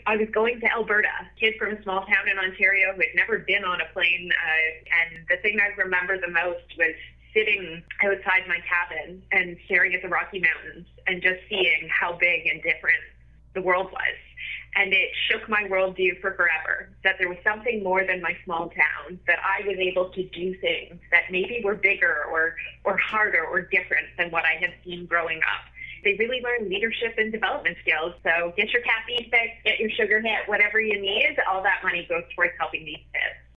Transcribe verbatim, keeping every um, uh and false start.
I was going to Alberta, kid from a small town in Ontario who had never been on a plane. Uh, and the thing I remember the most was sitting outside my cabin and staring at the Rocky Mountains and just seeing how big and different the world was. And it shook my worldview for forever, that there was something more than my small town, that I was able to do things that maybe were bigger or, or harder or different than what I had seen growing up. They really learn leadership and development skills. So get your caffeine fix, get your sugar hit, whatever you need, all that money goes towards helping these kids.